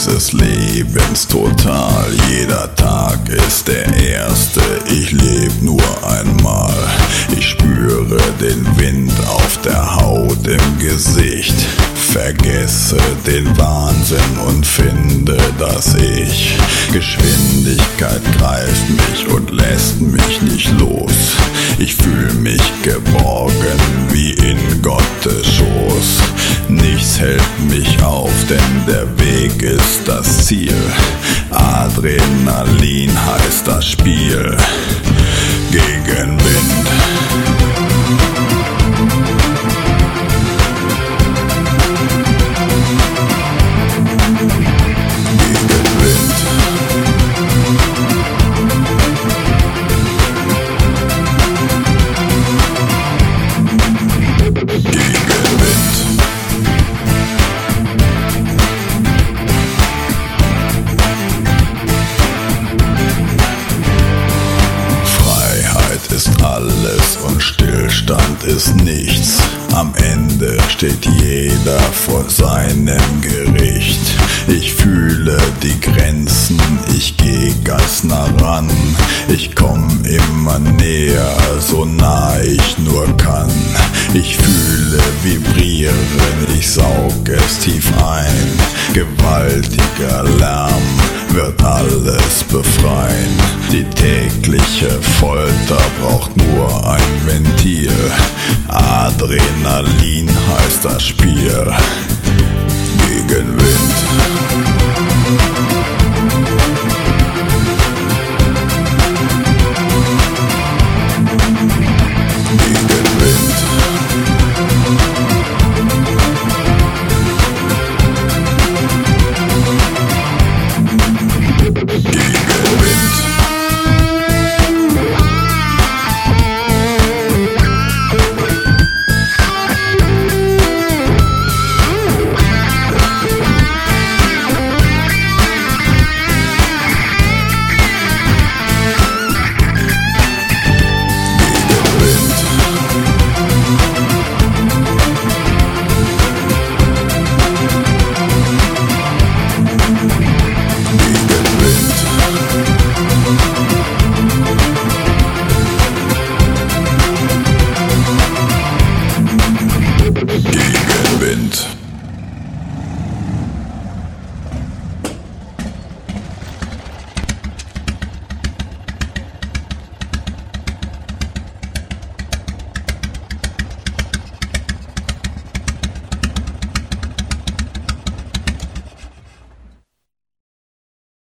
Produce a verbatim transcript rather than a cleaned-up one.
des Lebens total. Jeder Tag ist der erste, ich leb nur einmal. Ich spüre den Wind auf der Haut im Gesicht, vergesse den Wahnsinn und finde, dass ich Geschwindigkeit greift mich und lässt mich nicht los. Ich fühl mich geborgen wie in Gottes Schoß. Nichts hält mich auf, denn der Weg ist das Ziel. Adrenalin heißt das Spiel. Gegenwind. Alles und Stillstand ist nichts. Am Ende steht jeder vor seinem Gericht. Ich fühle die Grenzen, ich geh ganz nah ran. Ich komm immer näher, so nah ich nur kann. Ich fühle vibrieren, ich saug es tief ein. Gewaltiger Lärm wird alles befreien. Die tägliche Folter braucht nur ein Ventil. Adrenalin heißt das Spiel.